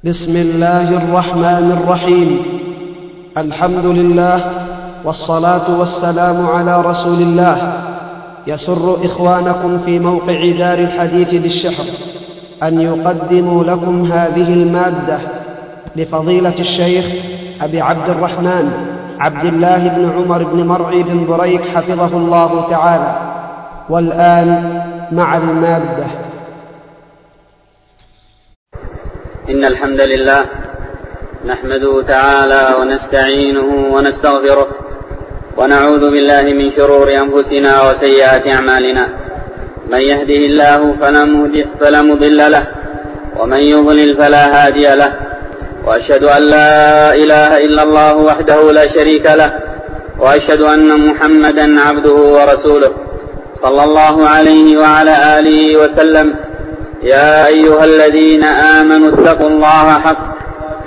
بسم الله الرحمن الرحيم. الحمد لله والصلاة والسلام على رسول الله. يسر إخوانكم في موقع دار الحديث بالشحر أن يقدموا لكم هذه المادة لفضيلة الشيخ أبي عبد الرحمن عبد الله بن عمر بن مرعي بن بريك حفظه الله تعالى. والآن مع المادة. إن الحمد لله نحمده تعالى ونستعينه ونستغفره ونعوذ بالله من شرور أنفسنا وسيئات أعمالنا. من يهده الله فلا مضل له ومن يضلل فلا هادي له، وأشهد أن لا إله إلا الله وحده لا شريك له، وأشهد أن محمدا عبده ورسوله صلى الله عليه وعلى آله وسلم. يا أيها الذين آمنوا اتقوا الله حق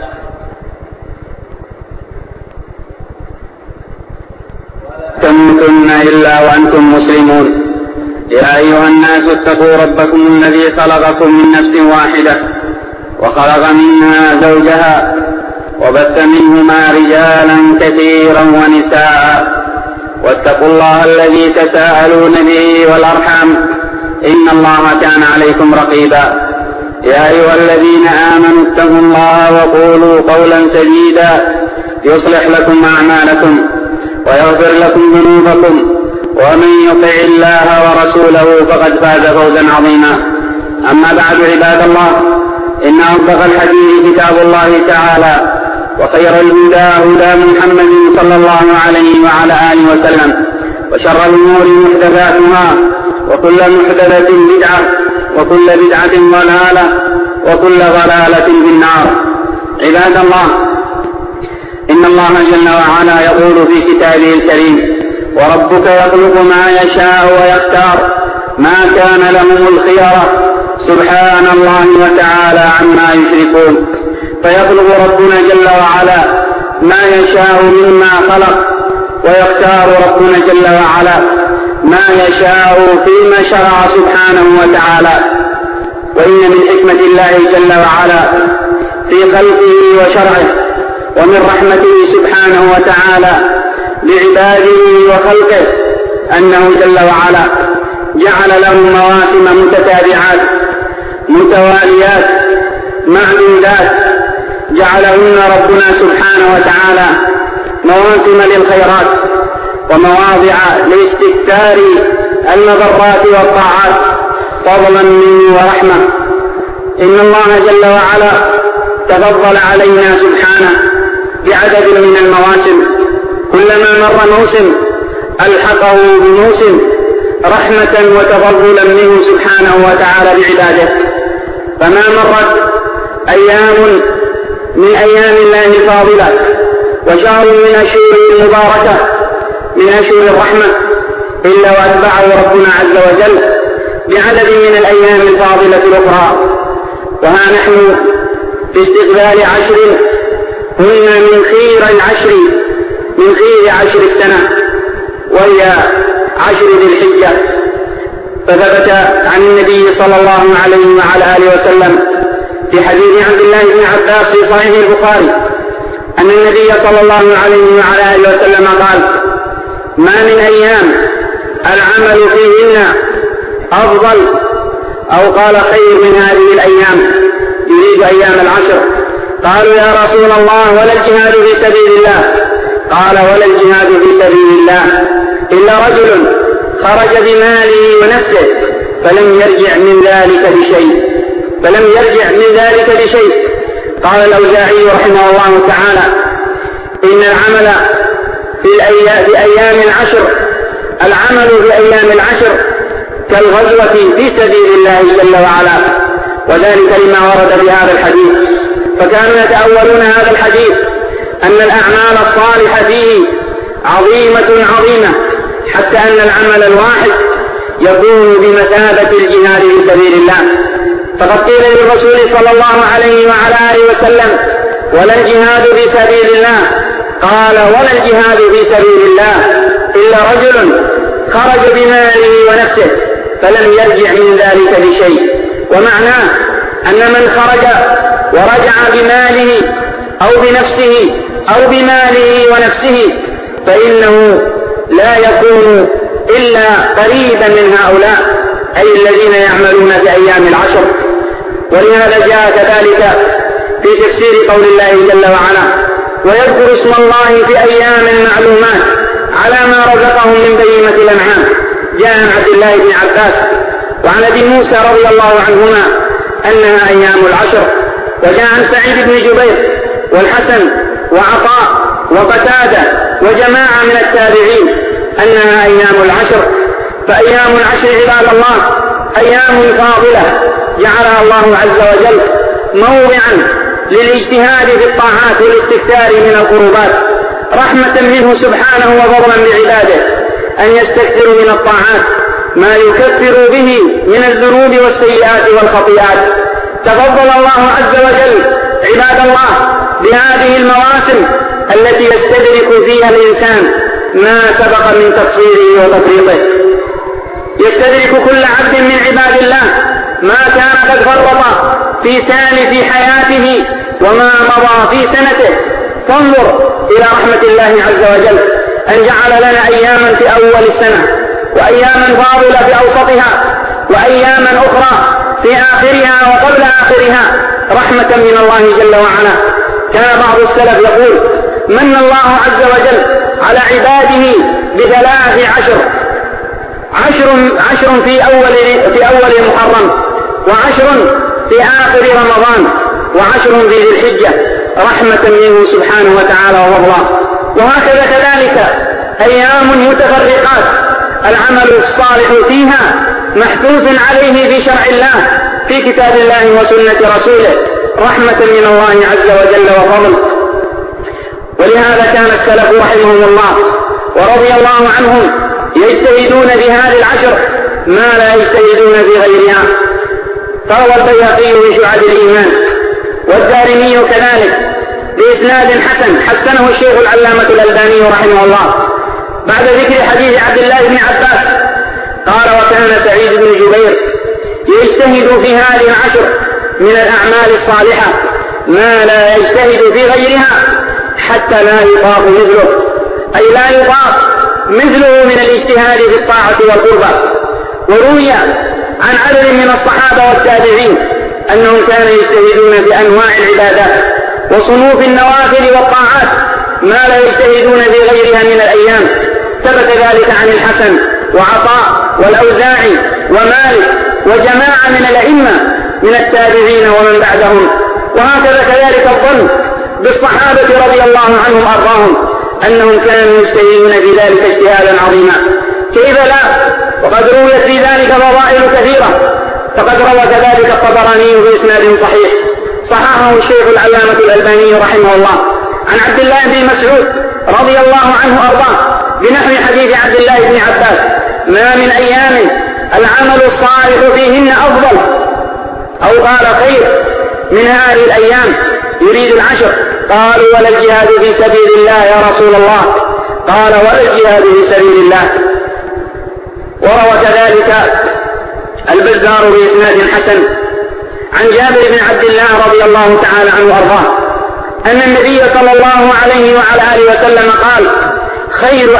تموتن إلا وأنتم مسلمون. يا أيها الناس اتقوا ربكم الذي خلقكم من نفس واحدة وخلق منها زوجها وبث منهما رجالا كثيرا ونساء، واتقوا الله الذي تساءلون به والأرحام إن الله كان عليكم رقيبا. يا أيها الذين آمنوا اتقوا الله وقولوا قولا سديدا يصلح لكم أعمالكم ويغفر لكم ذنوبكم، ومن يطع الله ورسوله فقد فاز فوزا عظيما. أما بعد، عباد الله، إن أصدق الحديث كتاب الله تعالى، وخير الهدى هدى محمد صلى الله عليه وعلى آله وسلم، وشر الأمور محدثاتها، وكل محدثة بدعة، وكل بدعة ضلالة، وكل ضلالة في النار. عباد الله، إن الله جل وعلا يقول في كتابه الكريم: وربك يخلق ما يشاء ويختار ما كان لهم الخيرة سبحان الله وتعالى عما يشركون. فيخلق ربنا جل وعلا ما يشاء مما خلق، ويختار ربنا جل وعلا ما يشاء فيما شرع سبحانه وتعالى. وإن من حكمة الله جل وعلا في خلقه وشرعه، ومن رحمته سبحانه وتعالى بعباده وخلقه، أنه جل وعلا جعل لهم مواسم متتابعات متواليات معدودات، جعلهن ربنا سبحانه وتعالى مواسم للخيرات ومواضع لاستكثار المضرات والطاعات فضلا منه ورحمة. إن الله جل وعلا تفضل علينا سبحانه بعدد من المواسم، كلما مر موسم ألحقه بموسم رحمة وتفضلا منه سبحانه وتعالى بعباده. فما مرت أيام من أيام الله الفاضلة وشهر من أشهر المباركة من أشهر الرحمة إلا وأتبعه ربنا عز وجل بعدد من الأيام الفاضلة الأخرى. وها نحن في استقبال عشر هن من خير عشر السنة، وهي عشر ذي الحجة. فثبت عن النبي صلى الله عليه وعلى آله وسلم في حديث عبد الله بن عباس في صحيح البخاري أن النبي صلى الله عليه وعلى آله وسلم قال: ما من أيام العمل فيهن أفضل، أو قال خير من هذه الأيام، يريد أيام العشر. قالوا: يا رسول الله، ولا الجهاد في سبيل الله؟ قال: ولا الجهاد في سبيل الله إلا رجل خرج بماله ونفسه فلم يرجع من ذلك بشيء. قال الأوزاعي رحمه الله تعالى: إن العمل في أيام العشر كالغزوة في سبيل الله جل وعلا، وذلك لما ورد بهذا الحديث. فكانوا يتأولون هذا الحديث أن الأعمال الصالحة فيه عظيمة، حتى أن العمل الواحد يكون بمثابة الجهاد في سبيل الله. فقد قيل للرسول صلى الله عليه وعلى آله وسلم: ولا الجهاد في سبيل الله؟ قال: ولا الجهاد في سبيل الله إلا رجل خرج بماله ونفسه فلم يرجع من ذلك بشيء. ومعناه أن من خرج ورجع بماله أو بنفسه أو بماله ونفسه فإنه لا يكون إلا قريبا من هؤلاء، أي الذين يعملون في أيام العشر. ولهذا جاء كذلك في تفسير قول الله جل وعلا: ويذكر اسم الله في أيام معلومات على ما رزقهم من بهيمة الأنعام. جاء عن عبد الله بن عباس وعن أبي موسى رضي الله عنهما أنها أيام العشر. وجاء عن سعيد بن جبير والحسن وعطاء وقتادة وجماعة من التابعين أنها أيام العشر. فأيام العشر عباد الله أيام فاضلة جعلها الله عز وجل موضعا للاجتهاد في الطاعات والاستكثار من القربات، رحمة منه سبحانه وفضلا بعباده أن يستكثروا من الطاعات ما يكفر به من الذنوب والسيئات والخطيئات. تفضل الله عز وجل عباد الله بهذه المواسم التي يستدرك فيها الإنسان ما سبق من تقصيره وتفريطه. يستدرك كل عبد من عباد الله ما كان قد فرط في سالف حياته وما مضى في سنته. فانظر إلى رحمة الله عز وجل أن جعل لنا أياما في أول السنة، وأياما فاضلة في أوسطها، وأياما أخرى في آخرها وقبل آخرها، رحمة من الله جل وعلا. كان بعض السلف يقول: من الله عز وجل على عباده ب13 عشر في أول محرم، وعشر في آخر رمضان، وعشر في ذي الحجة، رحمة منه سبحانه وتعالى وفضلا. وهكذا كذلك أيام متفرقات العمل الصالح فيها محثوث عليه في شرع الله في كتاب الله وسنة رسوله، رحمة من الله عز وجل وفضل. ولهذا كان السلف رحمهم الله ورضي الله عنهم يجتهدون في هذه العشر ما لا يجتهدون في غيرها. فروى البيهقي في شعب الإيمان والدارمي كذلك بإسناد حسن حسنه الشيخ العلامة الألباني رحمه الله بعد ذكر حديث عبد الله بن عباس قال: وكان سعيد بن جبير يجتهد في هذه العشر من الأعمال الصالحة ما لا يجتهد في غيرها حتى لا يطاق مثله، أي لا يطاق مثله من الاجتهاد في الطاعة والقربة. وروي عن عدد من الصحابة والتابعين أنهم كانوا يجتهدون في أنواع العبادات وصنوف النوافل والطاعات ما لا يجتهدون في غيرها من الأيام. ثبت ذلك عن الحسن وعطاء والأوزاعي ومالك وجماعة من الأئمة من التابعين ومن بعدهم. وهكذا كذلك الظن بالصحابة رضي الله عنهم وأرضاهم أنهم كانوا يجتهدون في ذلك اجتهادا عظيما. كيف لا؟ وقد رويت في ذلك فضائل كثيرة. فقد روى كذلك الطبراني بإسناد صحيح صححه الشيخ العلامة الألباني رحمه الله عن عبد الله بن مسعود رضي الله عنه وأرضاه بنحو حديث عبد الله بن عباس: ما من أيام العمل الصالح فيهن أفضل أو قال خير من هذه الأيام، يريد العشر. قالوا: ولا الجهاد في سبيل الله يا رسول الله؟ قال: ولا الجهاد في سبيل الله. وروى كذلك البزار بإسناد حسن عن جابر بن عبد الله رضي الله تعالى عنه وأرضاه أن النبي صلى الله عليه وعلى آله وسلم قال: خير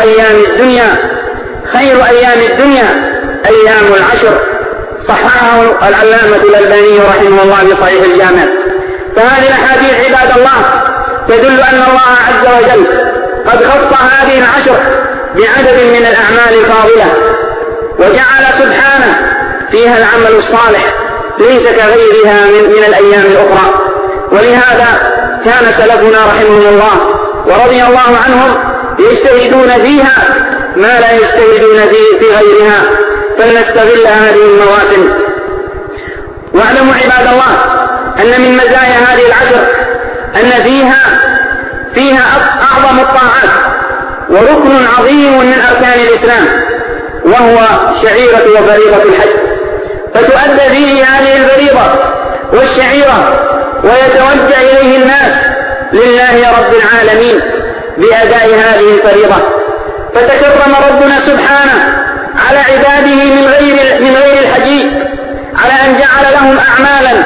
أيام الدنيا أيام العشر. صححه العلامة الألباني رحمه الله في صحيح الجامع. فهذه الأحاديث عباد الله تدل أن الله عز وجل قد خص هذه العشر بعدد من الأعمال الفاضلة، وجعل سبحانه فيها العمل الصالح ليس كغيرها من الأيام الأخرى. ولهذا كان سلفنا رحمهم الله ورضي الله عنهم يجتهدون فيها ما لا يجتهدون في غيرها، فلنستغل هذه المواسم. واعلموا عباد الله أن من مزايا هذه العشر أن فيها أعظم الطاعات وركن عظيم من أركان الإسلام، وهو شعيرة وفريضة الحج. فتؤدى فيه هذه الفريضة والشعيرة ويتوجه إليه الناس لله رب العالمين بأداء هذه الفريضة. فتكرم ربنا سبحانه على عباده من غير الحجيج على أن جعل لهم أعمالا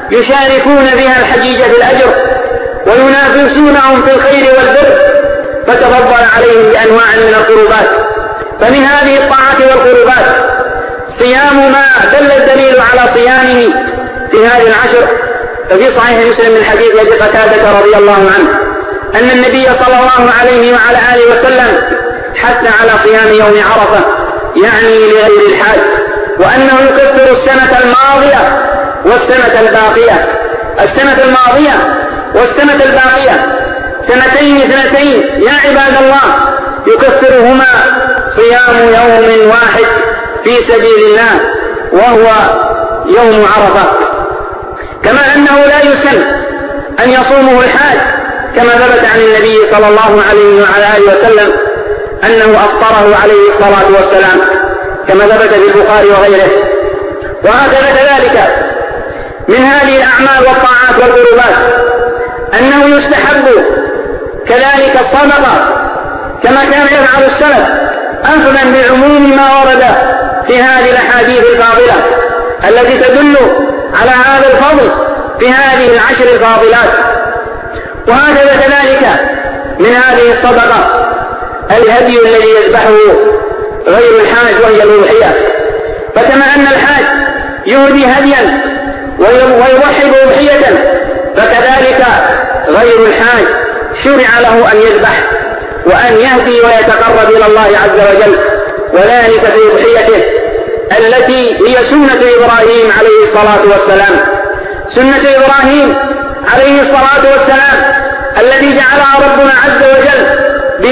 يشاركون بها الحجيج في الأجر وينافسونهم في الخير والبر، فتفضل عليهم بأنواع من القربات. فمن هذه الطاعات والقربات صيام ما دل الدليل على صيامه في هذه العشر. ففي صحيح مسلم من حديث أبي قتادة رضي الله عنه أن النبي صلى الله عليه وعلى آله وسلم حث على صيام يوم عرفة، يعني لغير الحاج، وأنه يكفر السنة الماضية والسنة الباقية. السنة الماضية والسنة الباقية سنتين اثنتين يا عباد الله يكفرهما صيام يوم واحد في سبيل الله وهو يوم عرفة. كما أنه لا يسن أن يصومه الحاج، كما ثبت عن النبي صلى الله عليه وعلى آله وسلم أنه أفطره عليه الصلاة والسلام، كما ثبت في البخاري وغيره. وهكذا كذلك من هذه الأعمال والطاعات والقربات أنه يستحب كذلك الصدقة كما كان يفعل السلف، أخذا بعموم ما ورد في هذه الأحاديث الفاضلة التي تدل على هذا الفضل في هذه العشر الفاضلات. وهكذا كذلك من هذه الصدقة الهدي الذي يذبحه غير الحاج وهي الأضحية. فكما أن الحاج يهدي هديا ويضحي بأضحية، فكذلك غير الحاج شرع له أن يذبح وأن يهدي ويتقرب إلى الله عز وجل، وذلك في أضحيته التي هي سنة إبراهيم عليه الصلاة والسلام. سنة إبراهيم عليه الصلاة والسلام الذي جعلها ربنا عز وجل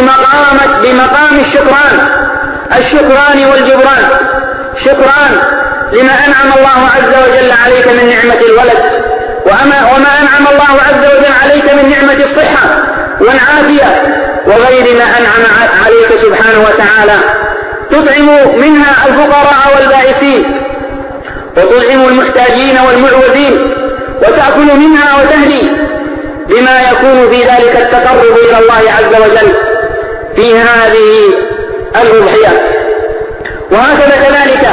بمقام الشكران والجبران. شكران لما أنعم الله عز وجل عليك من نعمة الولد، وما أنعم الله عز وجل عليك من نعمة الصحة والعافية وغير ما أنعم عليك سبحانه وتعالى. تطعم منها الفقراء والبائسين، وتطعم المحتاجين والمعوذين، وتأكل منها وتهدي، بما يكون في ذلك التقرب إلى الله عز وجل في هذه الأضحية. وهكذا كذلك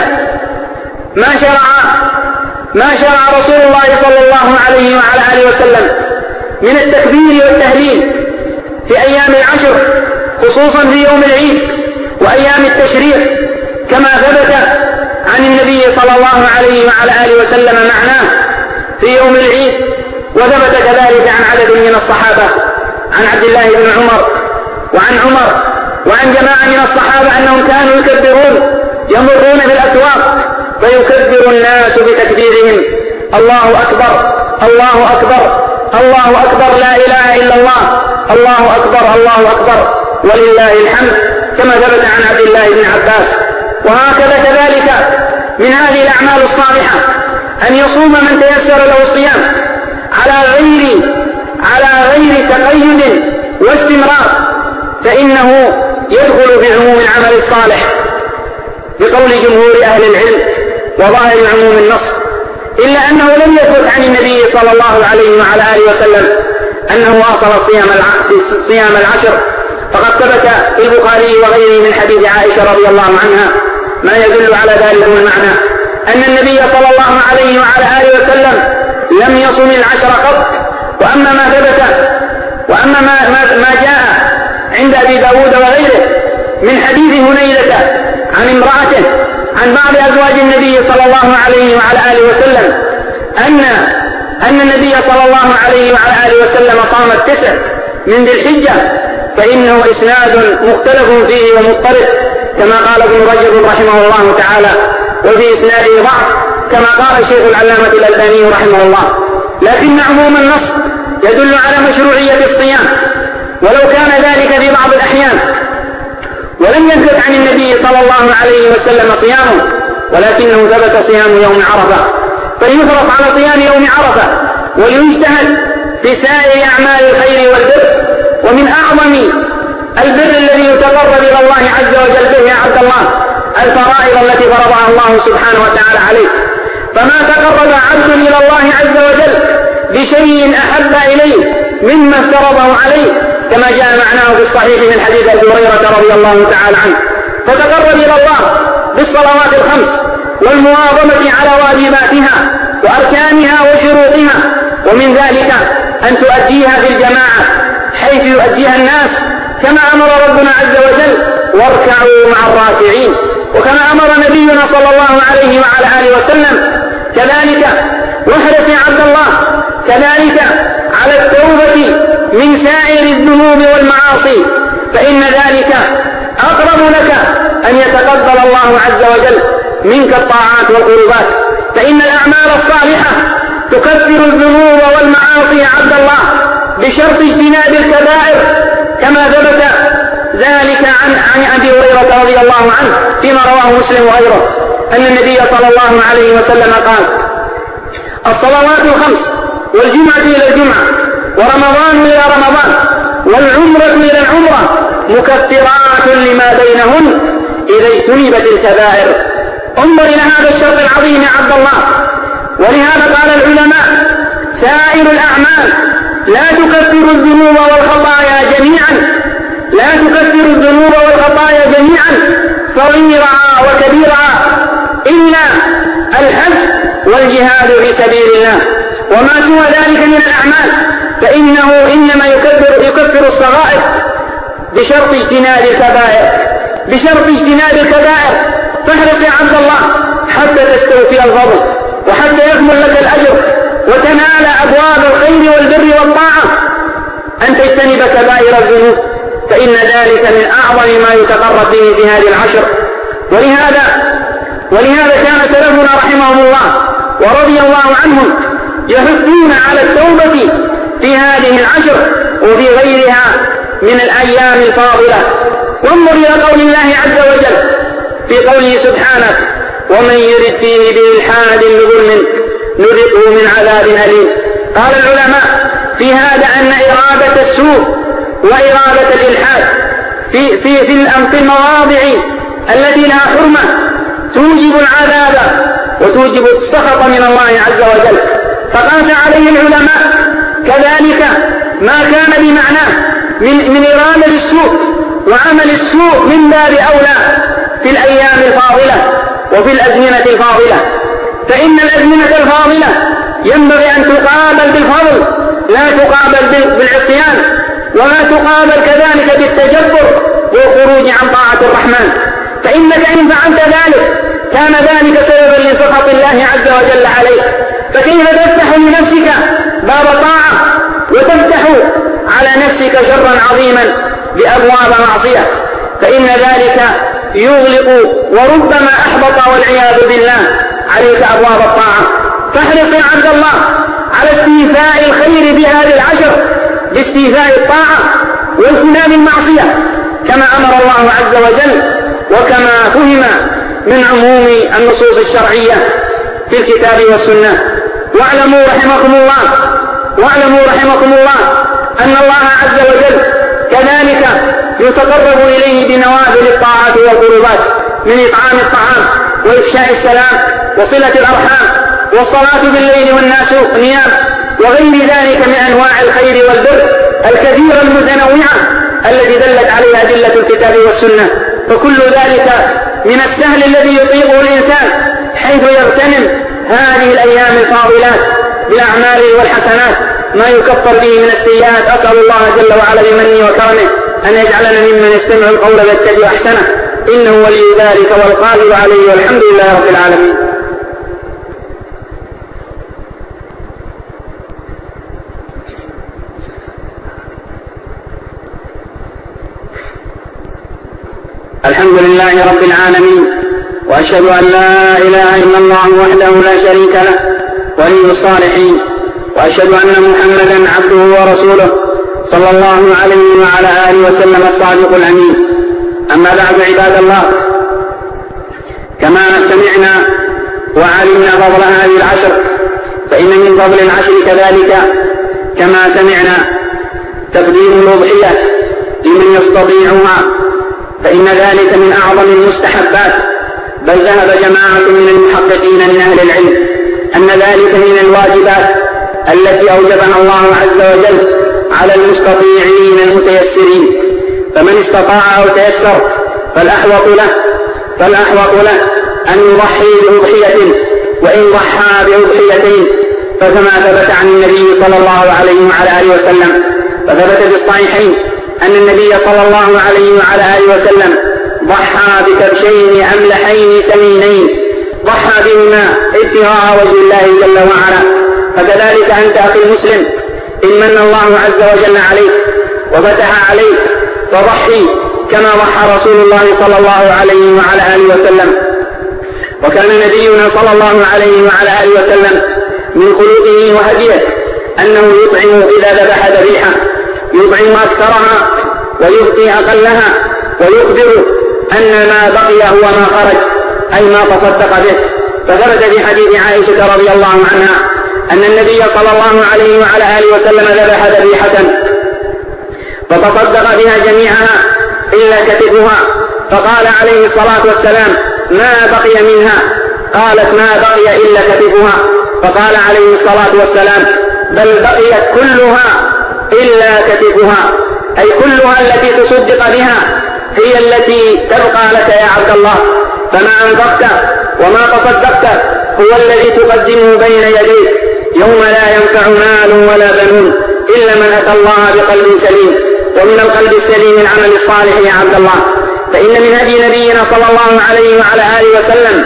ما شرع رسول الله صلى الله عليه وعلى آله وسلم من التكبير والتهليل في أيام العشر، خصوصا في يوم العيد وأيام التشريق، كما ثبت عن النبي صلى الله عليه وعلى آله وسلم معناه في يوم العيد. وثبت كذلك عن عدد من الصحابة، عن عبد الله بن عمر وعن عمر وعن جماعة من الصحابة أنهم كانوا يكبرون، يمرون بالأسواق فيكبر الناس بتكبيرهم: الله أكبر الله أكبر الله أكبر لا إله إلا الله، الله أكبر الله أكبر ولله الحمد، كما ثبت عن عبد الله بن عباس. وهكذا كذلك من هذه الأعمال الصالحة أن يصوم من تيسر له الصيام على غير تقيد واستمرار، فإنه يدخل في عموم العمل الصالح بقول جمهور أهل العلم وظاهر عموم النص، إلا أنه لم يثبت عن النبي صلى الله عليه وعلى آله وسلم أنه واصل صيام العشر. فقد ثبت في البخاري وغيره من حديث عائشة رضي الله عنها ما يدل على ذلك المعنى، أن النبي صلى الله عليه وعلى آله وسلم لم يصم العشر قط. وأما ما ثبت وأما ما جاء عند أبي داود وغيره من حديث هنيلة عن امرأته عن بعض أزواج النبي صلى الله عليه وعلى آله وسلم أن النبي صلى الله عليه وعلى آله وسلم صام 9 من ذي الحجة، فإنه إسناد مختلف فيه ومضطرب، كما قال ابن رجب رحمه الله تعالى، وفي إسناده ضعف كما قال الشيخ العلامة الألباني رحمه الله. لكن عموم النص يدل على مشروعية الصيام، ولو كان ذلك في بعض الأحيان. ولم يثبت عن النبي صلى الله عليه وسلم صيامه، ولكنه ثبت صيام يوم عرفة، فليحرص على صيام يوم عرفة وليجتهد في سائر أعمال الخير والبر. ومن أعظم البر الذي يتقرب إلى الله عز وجل به يا عبد الله الفرائض التي فرضها الله سبحانه وتعالى عليه. فما تقرب عبد إلى الله عز وجل بشيء أحب إليه مما افترضه عليه، كما جاء معناه في الصحيح من حديث أبي هريرة رضي الله تعالى عنه. فتقرب إلى الله بالصلوات الخمس والمواظبة على واجباتها وأركانها وشروطها، ومن ذلك أن تؤديها في الجماعة حيث يؤديها الناس كما أمر ربنا عز وجل: واركعوا مع الراكعين، وكما أمر نبينا صلى الله عليه وعلى آله وسلم. كذلك واحرص يا عبد الله كذلك على التوبة من سائر الذنوب والمعاصي، فإن ذلك أقرب لك أن يتقبل الله عز وجل منك الطاعات والقربات، فإن الأعمال الصالحة تكفر الذنوب والمعاصي يا عبد الله بشرط اجتناب الكبائر، كما ثبت ذلك عن أبي هريرة رضي الله عنه فيما رواه مسلم وغيره أن النبي صلى الله عليه وسلم قال: الصلوات الخمس والجمعة إلى الجمعة ورمضان إلى رمضان والعمرة إلى العمرة مكفرات لما بينهن إذا اجتنبت الكبائر. انظر إلى هذا الشرط العظيم يا عبد الله، ولهذا قال العلماء: سائر الأعمال لا تكفر الذنوب والخطايا جميعا، لا تكفر الذنوب والخطايا جميعا صغيرها وكبيرها إلا الحج والجهاد في سبيل الله، وما سوى ذلك من الأعمال فإنه إنما يكفر الصغائر بشرط اجتناب الكبائر. فاحرص يا عبد الله حتى تستوفي الفضل وحتى يكمل لك الأجر وتنال أبواب الخير والبر والطاعة أن تجتنب كبائر الذنوب، فإن ذلك من أعظم ما يتقرب به في هذه العشر. ولهذا كان سلفنا رحمهم الله ورضي الله عنهم يحثون على التوبة في هذه العشر وفي غيرها من الأيام الفاضلة. وانظر إلى قول الله عز وجل في قوله سبحانه: ومن يرد فيه بإلحاد بظلم نذقه من عذاب أليم. قال العلماء في هذا أن إرادة السوء وإرادة الإلحاد في المواضع التي لها حرمة توجب العذاب وتوجب السخط من الله عز وجل، فقاس عليه العلماء كذلك ما كان بمعناه من إرادة السوء وعمل السوء من باب أولى في الأيام الفاضلة وفي الأزمنة الفاضلة، فإن الأزمنة الفاضلة ينبغي أن تقابل بالفضل لا تقابل بالعصيان، ولا تقابل كذلك بالتجبر والخروج عن طاعة الرحمن، فإنك إن فعلت ذلك كان ذلك سببا لسخط الله عز وجل عليك. فكيف تفتح لنفسك باب طاعة وتفتح على نفسك شرا عظيما بأبواب معصية؟ فإن ذلك يغلق وربما أحبط والعياذ بالله عليك أبواب الطاعة. فاحرص يا عبد الله على استيفاء الخير بهذه العشر باستيفاء الطاعة واجتناب المعصية كما أمر الله عز وجل وكما فهم من عموم النصوص الشرعية في الكتاب والسنة. واعلموا رحمكم الله أن الله عز وجل كذلك يتقرب إليه بنوافل الطاعات والقربات من إطعام الطعام وإفشاء السلام وصلة الأرحام والصلاة بالليل والناس نيام وغير ذلك من أنواع الخير والبر الكثيرة المتنوعة التي دلت عليها أدلة الكتاب والسنة. فكل ذلك من السهل الذي يطيقه الإنسان حيث يغتنم هذه الأيام الفاضلات بالأعمال والحسنات ما يكفر به من السيئات. أسأل الله جل وعلا بمنه وكرمه أن يجعلنا ممن يستمع القول ويتبع أحسنه، إنه ولي ذلك والقادر عليه، والحمد لله رب العالمين. الحمد لله رب العالمين، وأشهد أن لا إله إلا الله وحده لا شريك له ولي الصالحين، وأشهد أن محمدا عبده ورسوله صلى الله عليه وعلى آله وسلم الصادق الأمين. أما بعد عباد الله، كما سمعنا وعلمنا فضل هذه العشر، فإن من فضل العشر كذلك كما سمعنا تقديم الأضحية لمن يستطيعها، فإن ذلك من أعظم المستحبات، بل ذهب جماعة من المحققين من أهل العلم أن ذلك من الواجبات التي أوجبها الله عز وجل على المستطيعين المتيسرين، فمن استطاع أو تيسر فالأحوط له أن يضحي بأضحية وإن ضحى بأضحيتين، فكما ثبت عن النبي صلى الله عليه وعلى آله وسلم. فثبت في الصحيحين أن النبي صلى الله عليه وعلى آله وسلم ضحى بكبشين أملحين سمينين ضحى بهما ابتغاء وجه الله جل وعلا. فكذلك أنت أخي المسلم، إن من الله عز وجل عليك وفتح عليك فضحي كما ضحى رسول الله صلى الله عليه وعلى آله وسلم. وكان نبينا صلى الله عليه وعلى آله وسلم من خلقه وهديه أنه يطعم إذا ذبح ذبيحة، يطعم أكثرها ويبقي أقلها، ويخبر أن ما بقي هو ما خرج أي ما تصدق به. فثبت في حديث عائشة رضي الله عنها أن النبي صلى الله عليه وعلى آله وسلم ذبح ذبيحة فتصدق بها جميعها إلا كتفها، فقال عليه الصلاة والسلام: ما بقي منها؟ قالت: ما بقي إلا كتفها. فقال عليه الصلاة والسلام: بل بقيت كلها إلا كتفها، أي كلها التي تصدق بها هي التي تبقى لك يا عبد الله. فما أنفقت وما تصدقت هو الذي تقدمه بين يديك يوم لا ينفع مال ولا بنون إلا من أتى الله بقلب سليم. ومن القلب السليم العمل الصالح يا عبد الله. فإن من هدي نبينا صلى الله عليه وعلى آله وسلم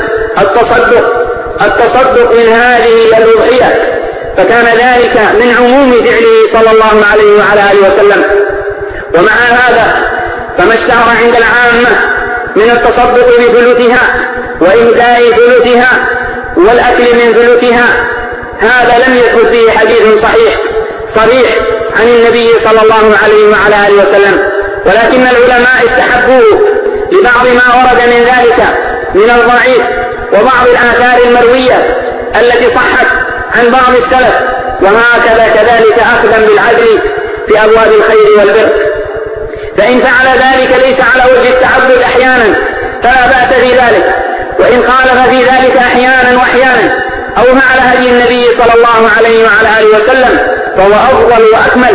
التصدق من هذه الأضحية، فكان ذلك من عموم فعله صلى الله عليه وعلى آله وسلم. ومع هذا فما اشتهر عند العامة من التصدق بثلثها وإهداء ثلثها والأكل من ثلثها، هذا لم يثبت به حديث صريح عن النبي صلى الله عليه وعلى آله وسلم، ولكن العلماء استحبوه لبعض ما ورد من ذلك من الضعيف وبعض الآثار المروية التي صحت عن بعض السلف، وهكذا كذلك أخذا بالعدل في أبواب الخير والبر. فإن فعل ذلك ليس على وجه التعبد أحيانا فلا بأس في ذلك، وإن خالف في ذلك أحيانا وأحيانا أو فعل هدي النبي صلى الله عليه وعلى آله وسلم فهو أفضل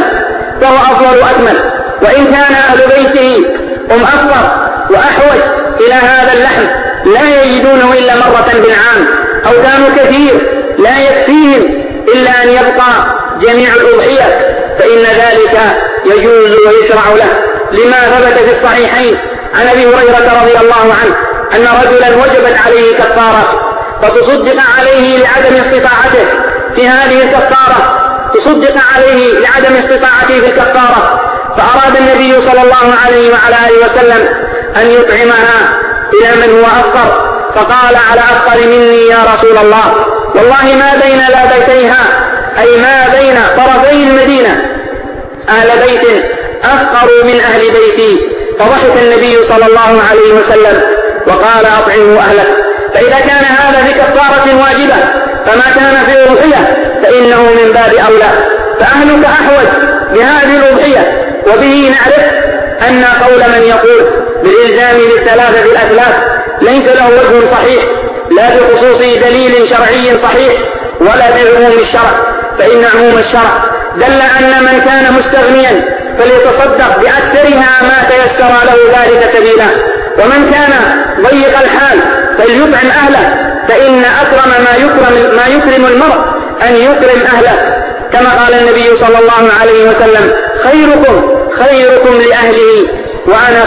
وأكمل. وإن كان أهل بيته هم أفضل وأحوج إلى هذا اللحم لا يجدونه إلا مرة بالعام، أو كانوا كثير لا يكفيهم إلا أن يبقى جميع الأضحية، فإن ذلك يجوز ويشرع له، لما ثبت في الصحيحين عن أبي هريرة رضي الله عنه أن رجلا وجبت عليه كفارة فتصدق عليه لعدم استطاعته في هذه الكفارة، تصدق عليه لعدم استطاعته في الكفارة، فأراد النبي صلى الله عليه وعلى آله وسلم أن يطعمها إلى من هو أفقر، فقال: على أفقر مني يا رسول الله، والله ما بين لابتيها أي ما بين طرفي المدينة أهل بيت أفقر من أهل بيتي. فضحك النبي صلى الله عليه وسلم وقال: أطعمه أهلك. فإذا كان هذا في كفارة واجبة فما كان في أضحية فإنه من باب أولى. فأهلك أحوج بهذه الأضحية، وبه نعرف أن قول من يقول بالإلزام بالثلاثة الأثلاث ليس له وجه صحيح، لا بخصوص دليل شرعي صحيح ولا بعموم الشرع، فإن عموم الشرع دل أن من كان مستغنيا فليتصدق بأكثرها ما تيسر له ذلك سبيلا، ومن كان ضيق الحال فليطعم أهله، فإن أكرم ما يكرم المرء أن يكرم أهله، كما قال النبي صلى الله عليه وسلم: خيركم لأهله وأنا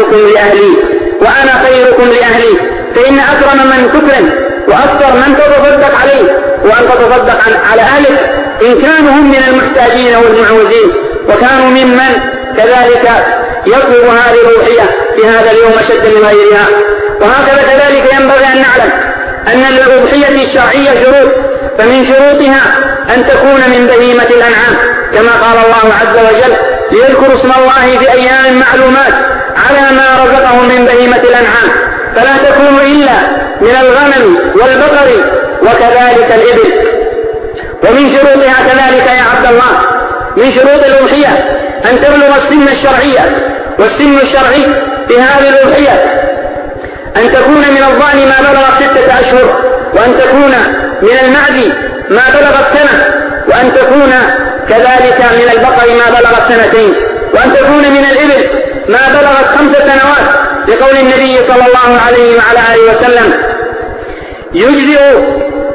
خيركم لأهلي. فإن أكرم من تكرم وأكثر من تتصدق عليه وأن تتصدق على أهلك إن كانوا هم من المحتاجين والمعوزين، وكانوا ممن كذلك يطلب هذه الأضحية في هذا اليوم أشد من غيرها. وهكذا كذلك ينبغي أن نعلم أن للأضحية الشرعية شروط، فمن شروطها أن تكون من بهيمة الأنعام، كما قال الله عز وجل: ليذكروا اسم الله في أيام معلومات على ما رزقهم من بهيمة الأنعام، فلا تكون إلا من الغنم والبقر وكذلك الإبل. ومن شروطها كذلك يا عبد الله، من شروط الأضحية أن تبلغ السن الشرعية، والسن الشرعي في هذه الأضحية أن تكون من الضأن ما بلغت 6 أشهر، وأن تكون من المعز ما بلغت سنة، وأن تكون كذلك من البقر ما بلغت 2 سنين، وأن تكون من الإبل ما بلغت 5 سنوات، لقول النبي صلى الله عليه وعلى آله وسلم: يجزئ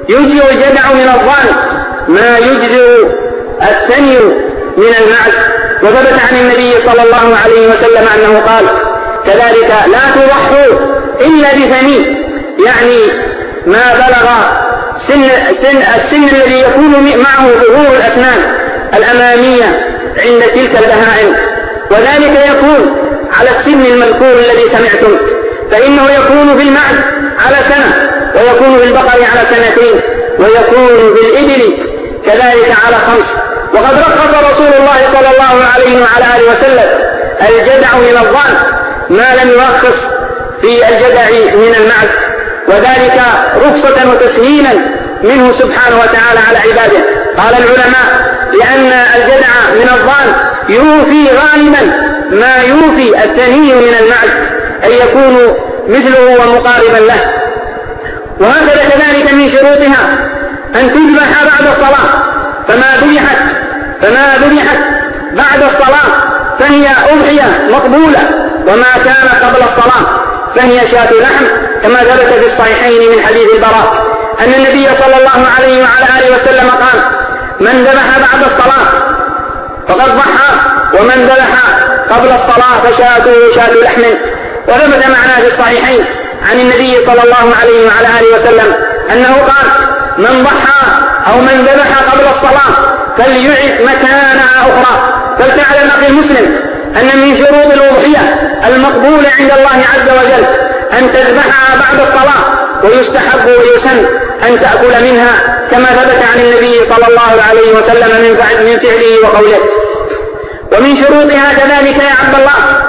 يجزئ الجدع من الضان ما يجزئ الثني من المعز. وثبت عن النبي صلى الله عليه وسلم أنه قال كذلك لا تضحوا إلا بثني، يعني ما بلغ السن الذي يكون معه ظهور الأسنان الأمامية عند تلك البهائم، وذلك يكون على السن المذكور الذي سمعتم، فإنه يكون في المعز على سنة، ويكون في البقر على 2 ويكون في الإبل كذلك على 5. وقد رخص رسول الله صلى الله عليه وعلى آله وسلم الجدع من الضان ما لم يرخص في الجدع من المعز، وذلك رخصة وتسهيلا منه سبحانه وتعالى على عباده. قال العلماء لأن الجدع من الضان يوفي غالبا ما يوفي الثني من المعز، أن يكون مثله ومقاربا له. وهكذا كذلك من شروطها أن تذبح بعد الصلاة، فما ذبحت بعد الصلاة فهي أضحية مقبولة، وما كان قبل الصلاة فهي شاة لحم، كما ثبت في الصحيحين من حديث البراء أن النبي صلى الله عليه وعلى آله وسلم قال من ذبح بعد الصلاة فقد ضحى، ومن ذبح قبل الصلاة فشاته شاة لحم. وثبت معناه في الصحيحين عن النبي صلى الله عليه وعلى آله وسلم أنه قال من ضحى أو من ذبح قبل الصلاة فليعد مكانها أخرى. فلتعلم أخي المسلم أن من شروط الأضحية المقبولة عند الله عز وجل أن تذبحها بعد الصلاة، ويستحب ويسن أن تأكل منها كما ثبت عن النبي صلى الله عليه وسلم من فعله وقوله. ومن شروطها كذلك يا عبد الله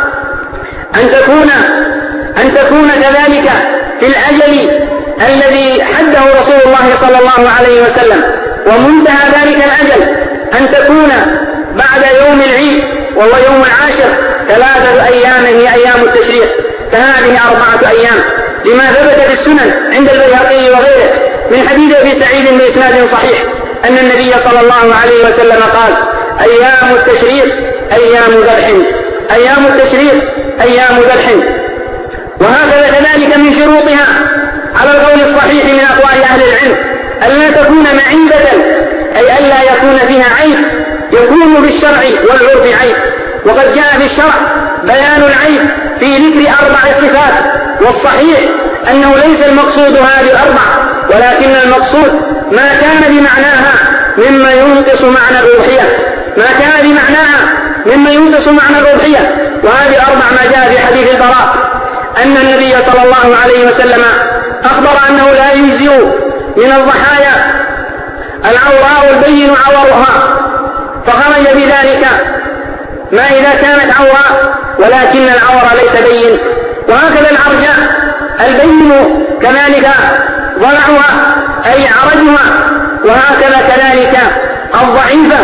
أن تكون كذلك في الأجل الذي حده رسول الله صلى الله عليه وسلم، ومنتهى ذلك الأجل أن تكون بعد يوم العيد وهو يوم 10 3 أيام هي أيام التشريق، فهذه 4 أيام لما ثبت في السنن عند البيهقي وغيره من حديث أبي سعيد بإسناد صحيح أن النبي صلى الله عليه وسلم قال أيام التشريق أيام ذبح، أيام التشريق أيام ذبح. وهكذا كذلك من شروطها على القول الصحيح من أقوال أهل العلم ألا تكون معيبة، أي ألا يكون فيها عيب، يكون بالشرع والعرف عيب. وقد جاء في الشرع بيان العيب في ذكر 4 صفات، والصحيح أنه ليس المقصود هذه 4، ولكن المقصود ما كان بمعناها مما ينقص معنى الروحية، ما كان بمعناها مما ينقص معنى الروحية. وهذه 4 ما جاء في حديث البراء أن النبي صلى الله عليه وسلم أخبر أنه لا يجزئ من الضحايا العوراء البين عورها، فخرج بذلك ما إذا كانت عوراء ولكن العور ليس بين. وهكذا العرجاء البين كذلك ضلعها أي عرجها، وهكذا كذلك الضعيفة،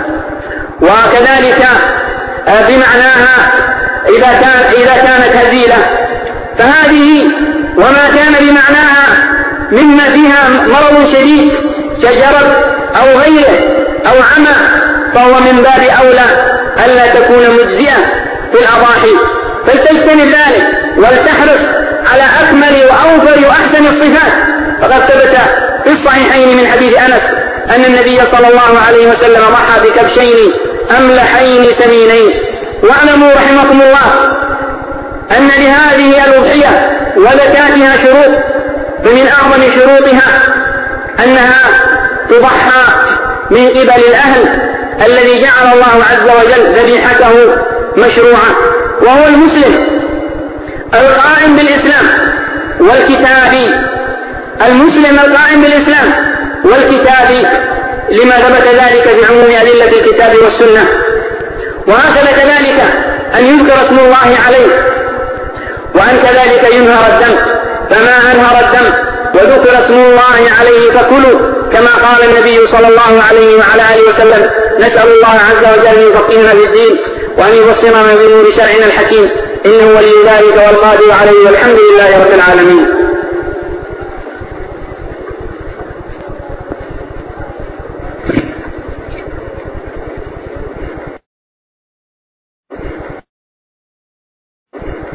وكذلك بمعناها إذا كانت هزيلة. فهذه وما كان بمعناها مما فيها مرض شديد كجرب أو غيره أو عمى، فهو من باب أولى ألا تكون مجزئة في الأضاحي. فلتجتنب ذلك ولتحرص على أكمل وأوفر وأحسن الصفات. فقد ثبت في الصحيحين من حديث أنس أن النبي صلى الله عليه وسلم ضحى بكبشين أملحين سمينين. واعلموا رحمكم الله أن لهذه الأضحية وزكاتها شروط، فمن أعظم شروطها أنها تضحى من قبل الأهل الذي جعل الله عز وجل ذبيحته مشروعة، وهو المسلم القائم بالإسلام والكتاب، المسلم القائم بالإسلام والكتاب، لما ثبت ذلك في عموم أدلة الكتاب والسنة. وهكذا كذلك أن يذكر اسم الله عليه، وأن كذلك ينهر الدم، فما أنهر الدم وذكر اسم الله عليه فكلوا، كما قال النبي صلى الله عليه وعلى آله وسلم: نسأل الله عز وجل أن يفقهنا في الدين وأن يبصرنا بنور شرعنا الحكيم، إنه ولي ذلك والقادر عليه، والحمد لله رب العالمين.